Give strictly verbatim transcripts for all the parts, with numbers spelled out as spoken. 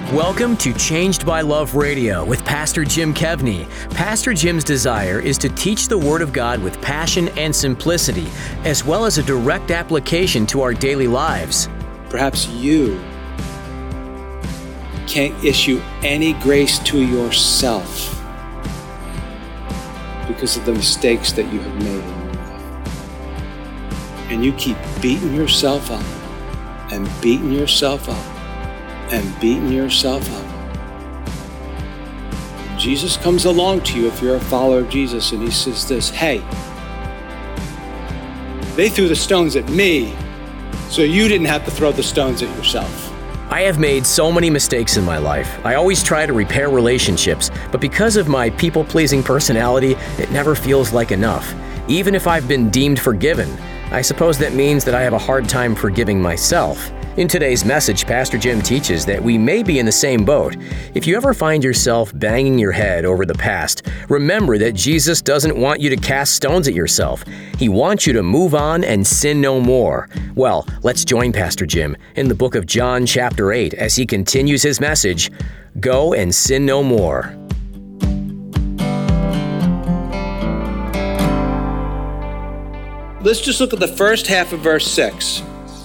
Welcome to Changed by Love Radio with Pastor Jim Kevney. Pastor Jim's desire is to teach the Word of God with passion and simplicity, as well as a direct application to our daily lives. Perhaps you can't issue any grace to yourself because of the mistakes that you have made in your life. And you keep beating yourself up and beating yourself up and beating yourself up. Jesus comes along to you if you're a follower of Jesus, and he says this, hey, they threw the stones at me, so you didn't have to throw the stones at yourself. I have made so many mistakes in my life. I always try to repair relationships, but because of my people-pleasing personality, it never feels like enough. Even if I've been deemed forgiven, I suppose that means that I have a hard time forgiving myself. In today's message, Pastor Jim teaches that we may be in the same boat. If you ever find yourself banging your head over the past, remember that Jesus doesn't want you to cast stones at yourself. He wants you to move on and sin no more. Well, let's join Pastor Jim in the book of John chapter eight as he continues his message, Go and Sin No More. Let's just look at the first half of verse six.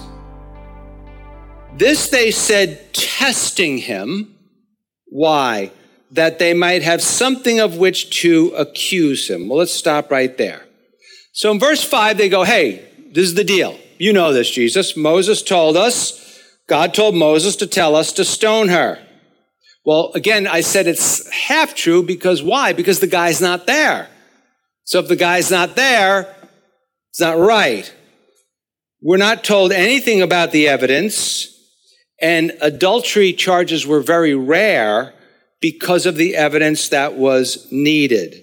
This they said, testing him. Why? That they might have something of which to accuse him. Well, let's stop right there. So in verse five, they go, hey, this is the deal. You know this, Jesus. Moses told us, God told Moses to tell us to stone her. Well, again, I said it's half true because why? Because the guy's not there. So if the guy's not there, it's not right. We're not told anything about the evidence. And adultery charges were very rare because of the evidence that was needed.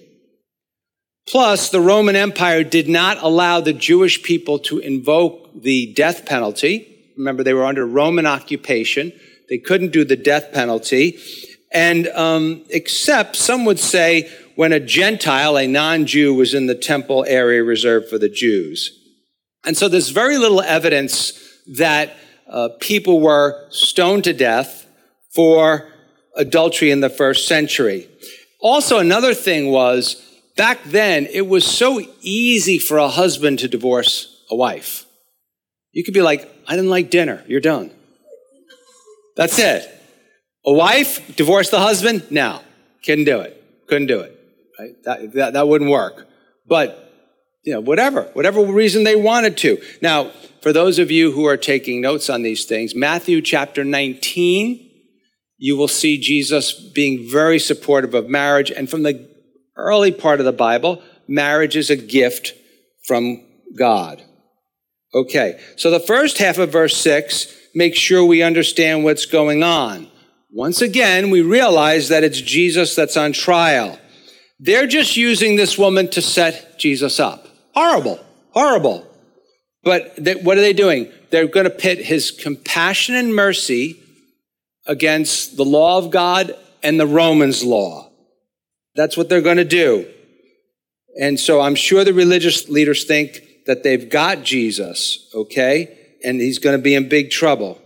Plus, the Roman Empire did not allow the Jewish people to invoke the death penalty. Remember, they were under Roman occupation. They couldn't do the death penalty. And um, except, some would say, when a Gentile, a non-Jew, was in the temple area reserved for the Jews. And so there's very little evidence that Uh, people were stoned to death for adultery in the first century. Also, another thing was, back then, it was so easy for a husband to divorce a wife. You could be like, I didn't like dinner. You're done. That's it. A wife, divorce the husband? No, couldn't do it. Couldn't do it. Right? That, that, that wouldn't work. But, you know, whatever, whatever reason they wanted to. Now, for those of you who are taking notes on these things, Matthew chapter nineteen, you will see Jesus being very supportive of marriage. And from the early part of the Bible, marriage is a gift from God. Okay, so the first half of verse six makes sure we understand what's going on. Once again, we realize that it's Jesus that's on trial. They're just using this woman to set Jesus up. Horrible, horrible. But they, what are they doing? They're going to pit his compassion and mercy against the law of God and the Romans' law. That's what they're going to do. And so I'm sure the religious leaders think that they've got Jesus, okay? And he's going to be in big trouble.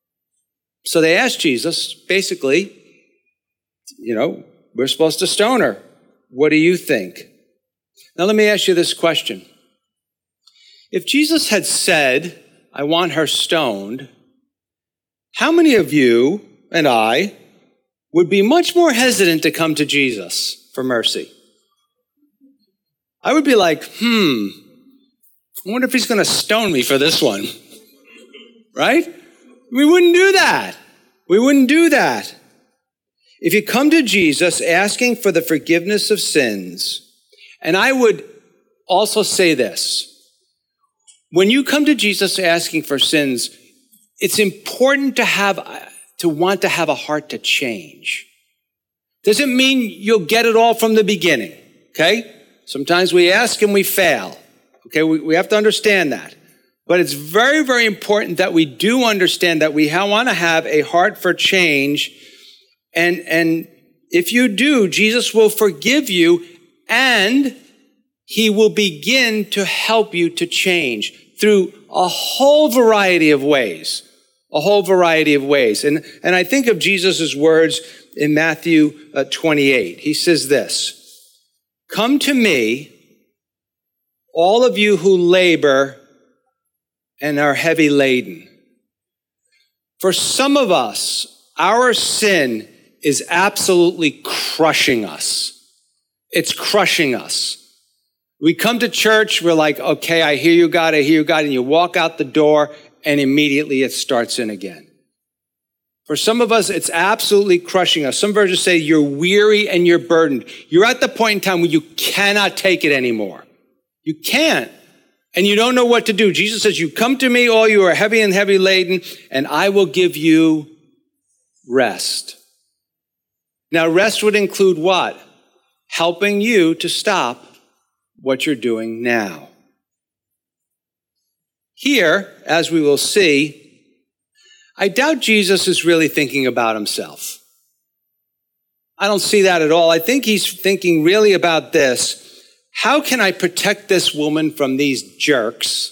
So they asked Jesus, basically, you know, we're supposed to stone her. What do you think? Now let me ask you this question. If Jesus had said, I want her stoned, how many of you and I would be much more hesitant to come to Jesus for mercy? I would be like, hmm, I wonder if he's going to stone me for this one. Right? We wouldn't do that. We wouldn't do that. If you come to Jesus asking for the forgiveness of sins, and I would also say this, when you come to Jesus asking for sins, it's important to have, to want to have a heart to change. Doesn't mean you'll get it all from the beginning, okay? Sometimes we ask and we fail, okay? We, we have to understand that. But it's very, very important that we do understand that we want to have a heart for change. And, and if you do, Jesus will forgive you and he will begin to help you to change through a whole variety of ways. a whole variety of ways. And, and I think of Jesus' words in Matthew uh, twenty-eight. He says this, "Come to me, all of you who labor and are heavy laden." For some of us, our sin is absolutely crushing us. It's crushing us. We come to church, we're like, okay, I hear you, God, I hear you, God, and you walk out the door, and immediately it starts in again. For some of us, it's absolutely crushing us. Some versions say you're weary and you're burdened. You're at the point in time where you cannot take it anymore. You can't. And you don't know what to do. Jesus says, "You come to me, all you are heavy and heavy laden, and I will give you rest." Now, rest would include what? Helping you to stop what you're doing now. Here, as we will see, I doubt Jesus is really thinking about himself. I don't see that at all. I think he's thinking really about this. How can I protect this woman from these jerks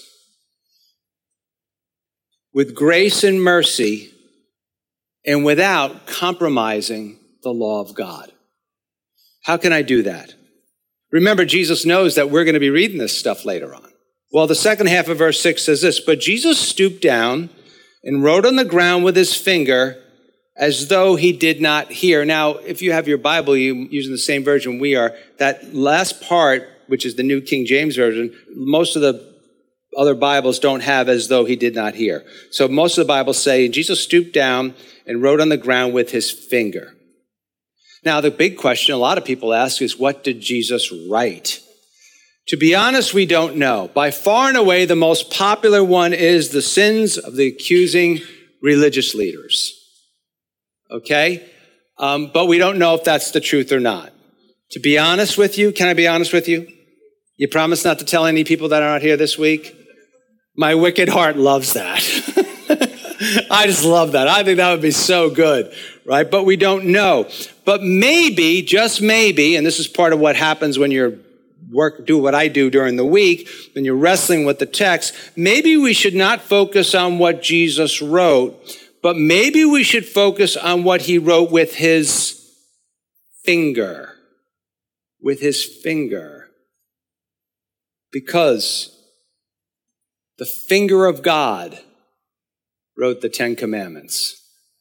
with grace and mercy and without compromising the law of God? How can I do that? Remember, Jesus knows that we're going to be reading this stuff later on. Well, the second half of verse six says this, "But Jesus stooped down and wrote on the ground with his finger as though he did not hear." Now, if you have your Bible, you're using the same version we are, that last part, which is the New King James Version, most of the other Bibles don't have "as though he did not hear." So most of the Bibles say, Jesus stooped down and wrote on the ground with his finger. Now, the big question a lot of people ask is, what did Jesus write? To be honest, we don't know. By far and away, the most popular one is the sins of the accusing religious leaders. Okay? Um, but we don't know if that's the truth or not. To be honest with you, can I be honest with you? You promise not to tell any people that are not here this week? My wicked heart loves that. I just love that. I think that would be so good, right? But we don't know. But maybe, just maybe, and this is part of what happens when you're work, do what I do during the week, when you're wrestling with the text, maybe we should not focus on what Jesus wrote, but maybe we should focus on what he wrote with his finger. With his finger. Because the finger of God wrote the Ten Commandments.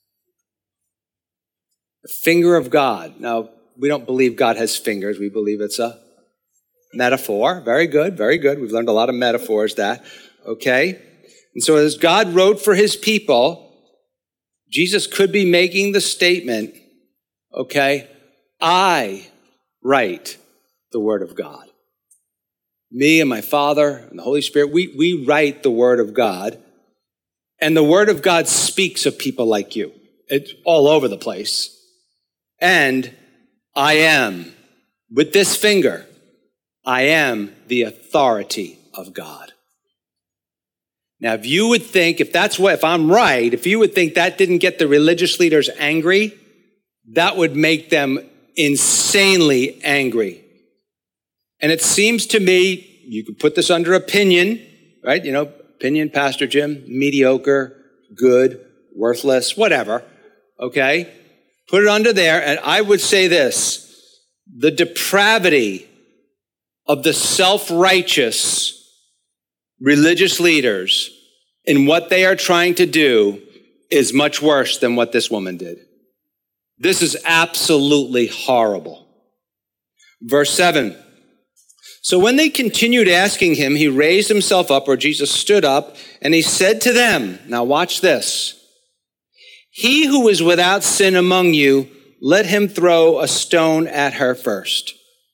The finger of God. Now, we don't believe God has fingers. We believe it's a metaphor. Very good, very good. We've learned a lot of metaphors that, okay? And so as God wrote for his people, Jesus could be making the statement, okay, I write the word of God. Me and my Father and the Holy Spirit, we, we write the word of God. And the word of God speaks of people like you. It's all over the place. And I am, with this finger, I am the authority of God. Now, if you would think, if that's what, if I'm right, if you would think that didn't get the religious leaders angry, that would make them insanely angry. And it seems to me, you could put this under opinion, right? You know, opinion, Pastor Jim, mediocre, good, worthless, whatever, okay? Put it under there, and I would say this, the depravity of the self-righteous religious leaders in what they are trying to do is much worse than what this woman did. This is absolutely horrible. Verse seven. So when they continued asking him, he raised himself up, or Jesus stood up, and he said to them, now watch this, he who is without sin among you, let him throw a stone at her first.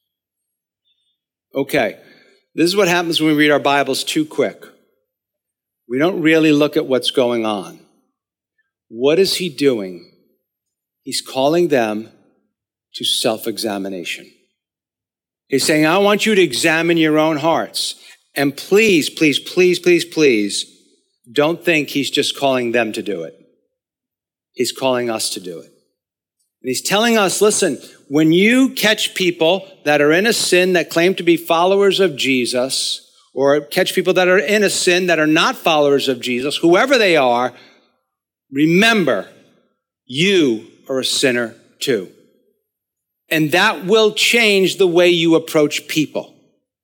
Okay, this is what happens when we read our Bibles too quick. We don't really look at what's going on. What is he doing? He's calling them to self-examination. He's saying, I want you to examine your own hearts. And please, please, please, please, please, don't think he's just calling them to do it. He's calling us to do it. And he's telling us, listen, when you catch people that are in a sin that claim to be followers of Jesus, or catch people that are in a sin that are not followers of Jesus, whoever they are, remember, you are a sinner too. And that will change the way you approach people.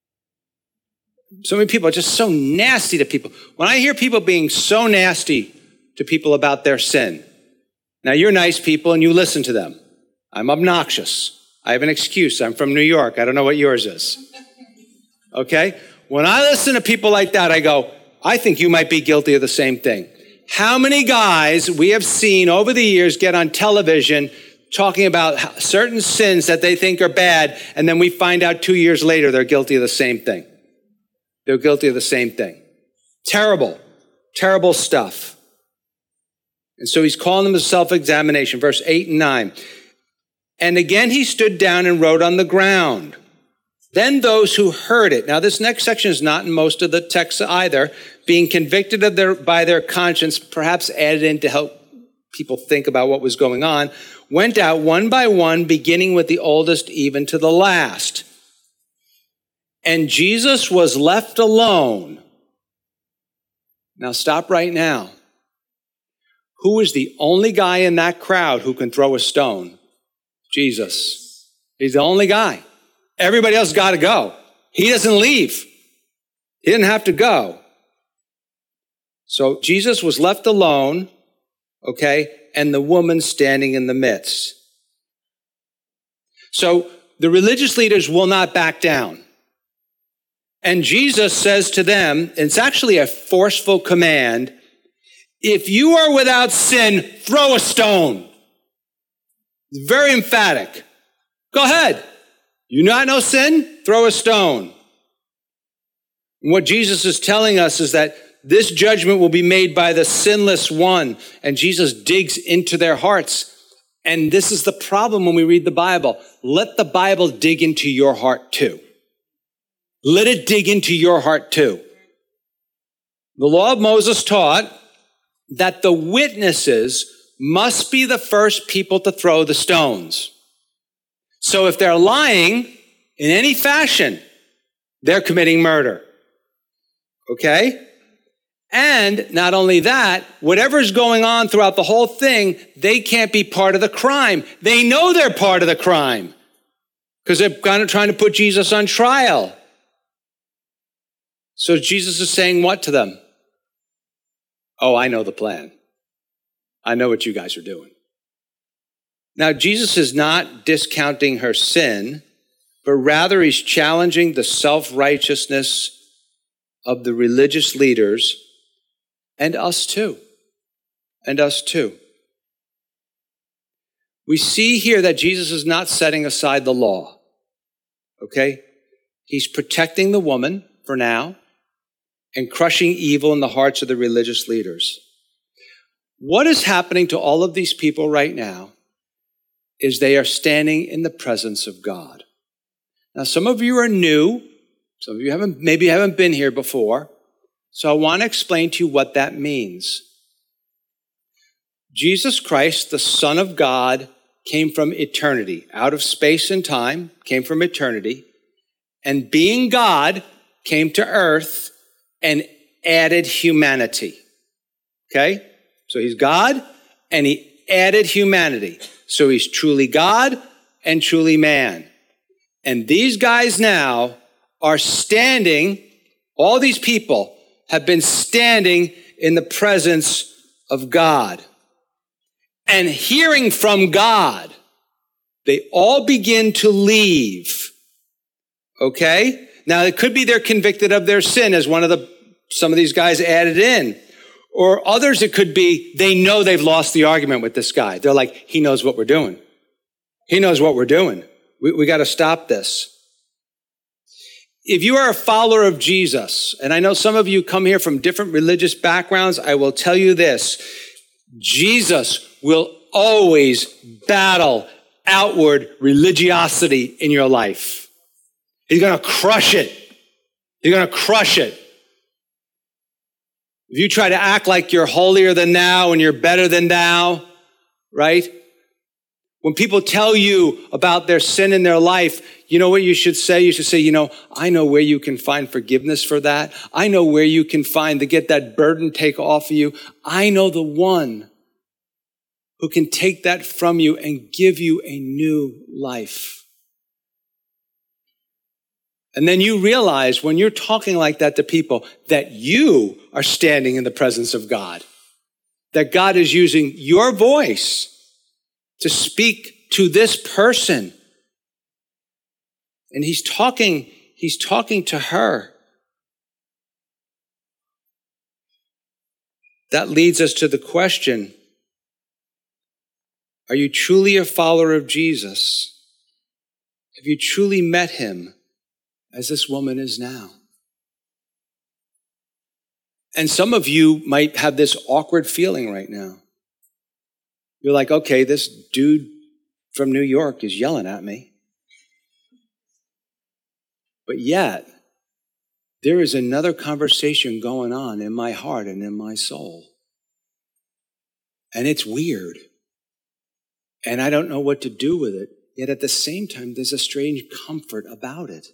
So many people are just so nasty to people. When I hear people being so nasty to people about their sin, now you're nice people and you listen to them. I'm obnoxious. I have an excuse. I'm from New York. I don't know what yours is. Okay? When I listen to people like that, I go, I think you might be guilty of the same thing. How many guys we have seen over the years get on television talking about certain sins that they think are bad, and then we find out two years later they're guilty of the same thing. They're guilty of the same thing. Terrible, terrible stuff. And so he's calling them to self-examination. Verse eight and nine. And again he stood down and wrote on the ground. Then those who heard it. Now this next section is not in most of the texts either. Being convicted of their, by their conscience, perhaps added in to help people think about what was going on, went out one by one, beginning with the oldest even to the last. And Jesus was left alone. Now stop right now. Who is the only guy in that crowd who can throw a stone? Jesus. He's the only guy. Everybody else got to go. He doesn't leave. He didn't have to go. So Jesus was left alone, okay, and the woman standing in the midst. So the religious leaders will not back down. And Jesus says to them, it's actually a forceful command, if you are without sin, throw a stone. Very emphatic. Go ahead. You not know sin? Throw a stone. And what Jesus is telling us is that this judgment will be made by the sinless one. And Jesus digs into their hearts. And this is the problem when we read the Bible. Let the Bible dig into your heart too. Let it dig into your heart too. The law of Moses taught that the witnesses must be the first people to throw the stones. So if they're lying in any fashion, they're committing murder. Okay? And not only that, whatever's going on throughout the whole thing, they can't be part of the crime. They know they're part of the crime because they're kind of trying to put Jesus on trial. So Jesus is saying what to them? Oh, I know the plan. I know what you guys are doing. Now, Jesus is not discounting her sin, but rather he's challenging the self-righteousness of the religious leaders and us too. And us too. We see here that Jesus is not setting aside the law. Okay? He's protecting the woman for now and crushing evil in the hearts of the religious leaders. What is happening to all of these people right now is they are standing in the presence of God. Now, some of you are new. Some of you haven't, maybe haven't been here before. So I want to explain to you what that means. Jesus Christ, the Son of God, came from eternity, out of space and time, came from eternity, and being God, came to earth and added humanity. Okay? So he's God, and he added humanity. So he's truly God and truly man. And these guys now are standing, all these people have been standing in the presence of God and hearing from God. They all begin to leave. Okay? Now, it could be they're convicted of their sin, as one of the, some of these guys added in. Or others, it could be they know they've lost the argument with this guy. They're like, he knows what we're doing. He knows what we're doing. We, we got to stop this. If you are a follower of Jesus, and I know some of you come here from different religious backgrounds, I will tell you this. Jesus will always battle outward religiosity in your life. He's going to crush it. He's going to crush it. If you try to act like you're holier than thou and you're better than thou, right? When people tell you about their sin in their life, you know what you should say? You should say, you know, I know where you can find forgiveness for that. I know where you can find to get that burden take off of you. I know the one who can take that from you and give you a new life. And then you realize when you're talking like that to people that you are standing in the presence of God, that God is using your voice to speak to this person. And he's talking, he's talking to her. That leads us to the question, are you truly a follower of Jesus? Have you truly met him as this woman is now? And some of you might have this awkward feeling right now. You're like, okay, this dude from New York is yelling at me. But yet, there is another conversation going on in my heart and in my soul. And it's weird. And I don't know what to do with it. Yet at the same time, there's a strange comfort about it.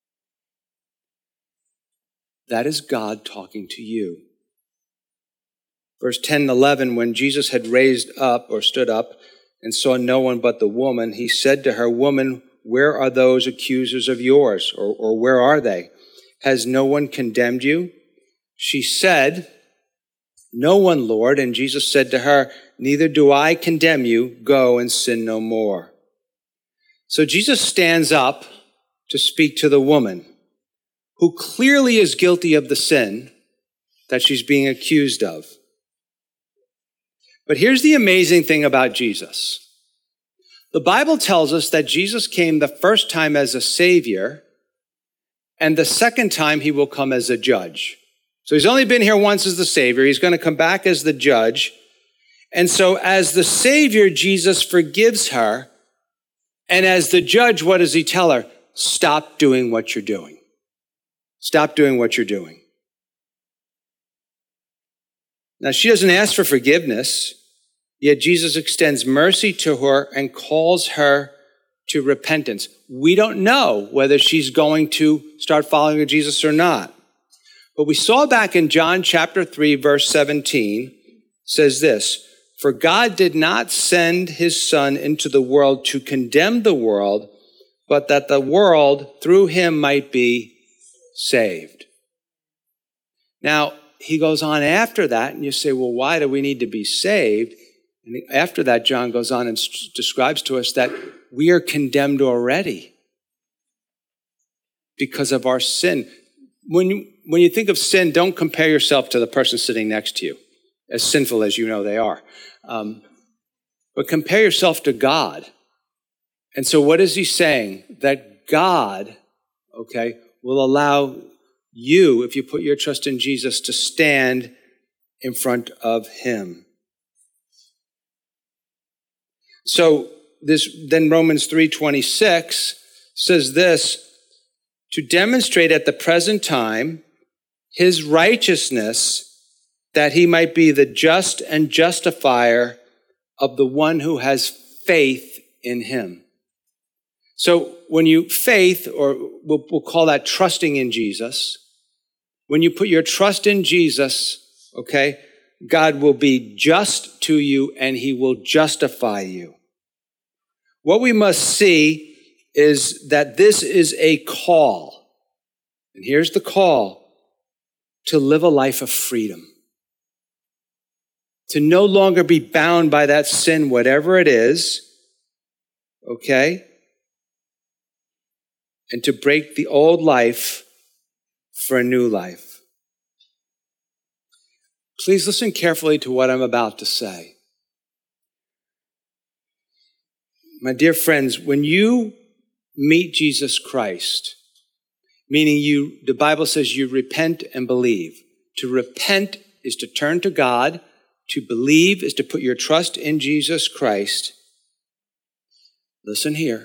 That is God talking to you. Verse ten and eleven, when Jesus had raised up or stood up and saw no one but the woman, he said to her, "Woman, where are those accusers of yours? Or, or where are they? Has no one condemned you?" She said, "No one, Lord." And Jesus said to her, "Neither do I condemn you. Go and sin no more." So Jesus stands up to speak to the woman, who clearly is guilty of the sin that she's being accused of. But here's the amazing thing about Jesus. The Bible tells us that Jesus came the first time as a savior, and the second time he will come as a judge. So he's only been here once as the savior. He's going to come back as the judge. And so as the savior, Jesus forgives her. And as the judge, what does he tell her? Stop doing what you're doing. Stop doing what you're doing. Now, she doesn't ask for forgiveness, yet Jesus extends mercy to her and calls her to repentance. We don't know whether she's going to start following Jesus or not. But we saw back in John chapter three, verse seventeen, says this, "For God did not send his Son into the world to condemn the world, but that the world through him might be saved." Now, he goes on after that, and you say, well, why do we need to be saved? And after that, John goes on and st- describes to us that we are condemned already because of our sin. When you, when you think of sin, don't compare yourself to the person sitting next to you, as sinful as you know they are. Um, but compare yourself to God. And so what is he saying? That God, okay, will allow you, if you put your trust in Jesus, to stand in front of him. So this, then Romans three twenty-six says this, to demonstrate at the present time his righteousness, that he might be the just and justifier of the one who has faith in him. So when you faith, or we'll, we'll call that trusting in Jesus, when you put your trust in Jesus, okay, God will be just to you and he will justify you. What we must see is that this is a call. And here's the call: to live a life of freedom. To no longer be bound by that sin, whatever it is, okay? And to break the old life for a new life. Please listen carefully to what I'm about to say. My dear friends, when you meet Jesus Christ, meaning you, the Bible says you repent and believe. To repent is to turn to God. To believe is to put your trust in Jesus Christ. Listen here.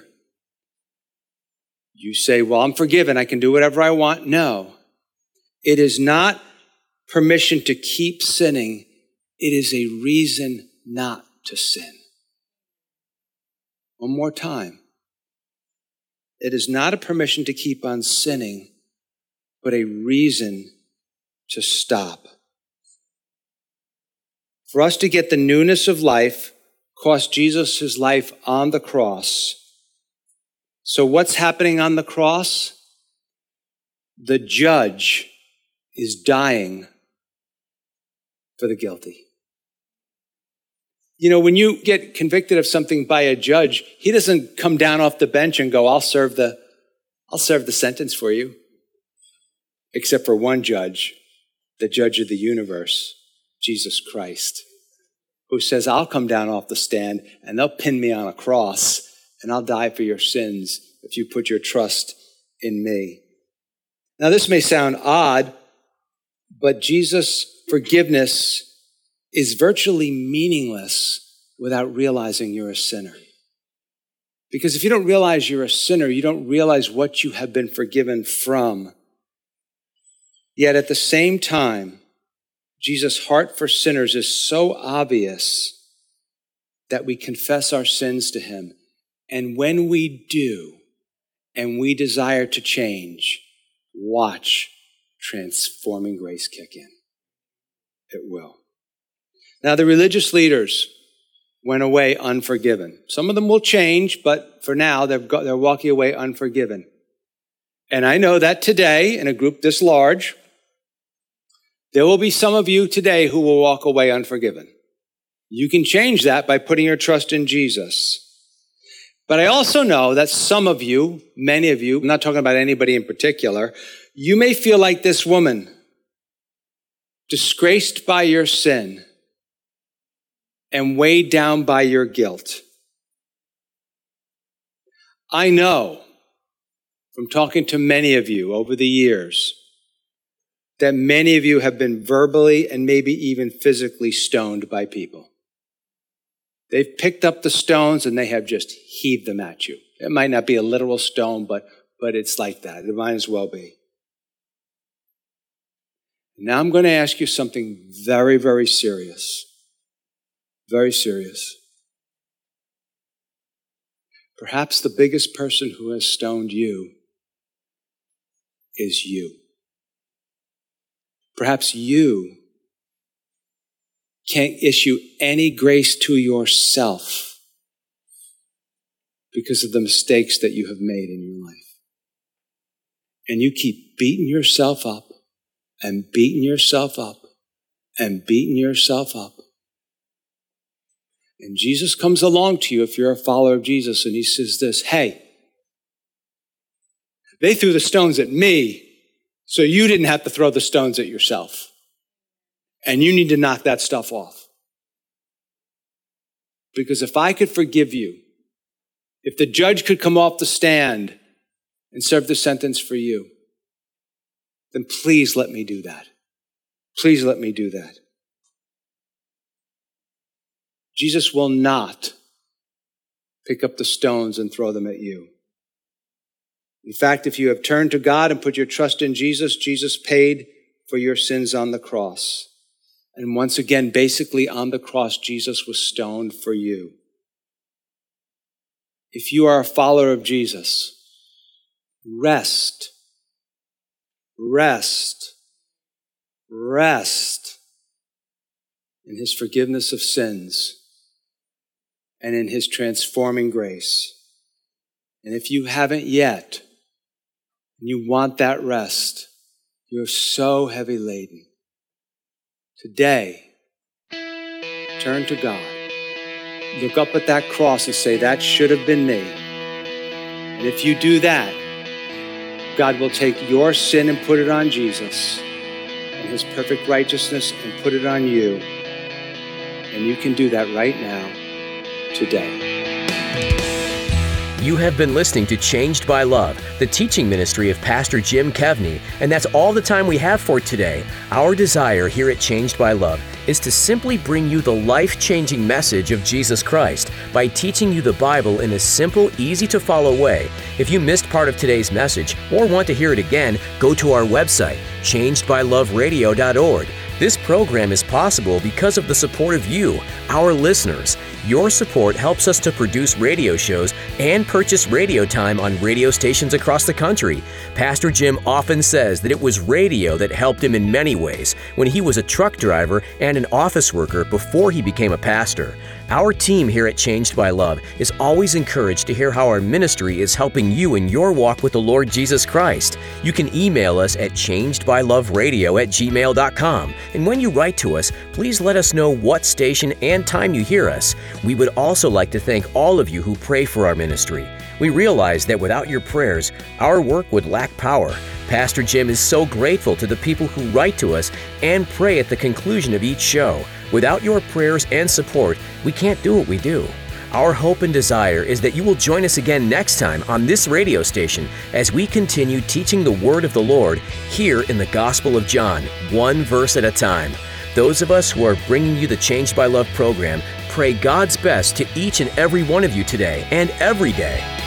You say, well, I'm forgiven. I can do whatever I want. No. It is not permission to keep sinning. It is a reason not to sin. One more time. It is not a permission to keep on sinning, but a reason to stop. For us to get the newness of life cost Jesus his life on the cross. So what's happening on the cross? The judge is dying for the guilty. You know, when you get convicted of something by a judge, he doesn't come down off the bench and go, I'll serve the, I'll serve the sentence for you. Except for one judge, the judge of the universe, Jesus Christ, who says, I'll come down off the stand and they'll pin me on a cross and I'll die for your sins if you put your trust in me. Now, this may sound odd, but Jesus' forgiveness is virtually meaningless without realizing you're a sinner. Because if you don't realize you're a sinner, you don't realize what you have been forgiven from. Yet at the same time, Jesus' heart for sinners is so obvious that we confess our sins to him. And when we do, and we desire to change, watch transforming grace kick in. It will. Now, the religious leaders went away unforgiven. Some of them will change, but for now, they're, go- they're walking away unforgiven. And I know that today, in a group this large, there will be some of you today who will walk away unforgiven. You can change that by putting your trust in Jesus. But I also know that some of you, many of you, I'm not talking about anybody in particular, you may feel like this woman, disgraced by your sin and weighed down by your guilt. I know from talking to many of you over the years that many of you have been verbally and maybe even physically stoned by people. They've picked up the stones and they have just heaved them at you. It might not be a literal stone, but, but it's like that. It might as well be. Now I'm going to ask you something very, very serious. Very serious. Perhaps the biggest person who has stoned you is you. Perhaps you can't issue any grace to yourself because of the mistakes that you have made in your life. And you keep beating yourself up and beating yourself up and beating yourself up. And Jesus comes along to you if you're a follower of Jesus and he says this, hey, they threw the stones at me so you didn't have to throw the stones at yourself. And you need to knock that stuff off. Because if I could forgive you, if the judge could come off the stand and serve the sentence for you, then please let me do that. Please let me do that. Jesus will not pick up the stones and throw them at you. In fact, if you have turned to God and put your trust in Jesus, Jesus paid for your sins on the cross. And once again, basically on the cross, Jesus was stoned for you. If you are a follower of Jesus, rest, rest, rest in his forgiveness of sins and in his transforming grace. And if you haven't yet, and you want that rest, you're so heavy laden. Today, turn to God. Look up at that cross and say, that should have been me. And if you do that, God will take your sin and put it on Jesus and his perfect righteousness and put it on you. And you can do that right now, today. You have been listening to Changed by Love, the teaching ministry of Pastor Jim Kevney, and that's all the time we have for today. Our desire here at Changed by Love is to simply bring you the life-changing message of Jesus Christ by teaching you the Bible in a simple, easy-to-follow way. If you missed part of today's message or want to hear it again, go to our website, changed by love radio dot org. This program is possible because of the support of you, our listeners. Your support helps us to produce radio shows and purchase radio time on radio stations across the country. Pastor Jim often says that it was radio that helped him in many ways when he was a truck driver and an office worker before he became a pastor. Our team here at Changed by Love is always encouraged to hear how our ministry is helping you in your walk with the Lord Jesus Christ. You can email us at changed by love radio at gmail dot com. And when you write to us, please let us know what station and time you hear us. We would also like to thank all of you who pray for our ministry. We realize that without your prayers, our work would lack power. Pastor Jim is so grateful to the people who write to us and pray at the conclusion of each show. Without your prayers and support, we can't do what we do. Our hope and desire is that you will join us again next time on this radio station as we continue teaching the Word of the Lord here in the Gospel of John, one verse at a time. Those of us who are bringing you the Changed by Love program pray God's best to each and every one of you today and every day.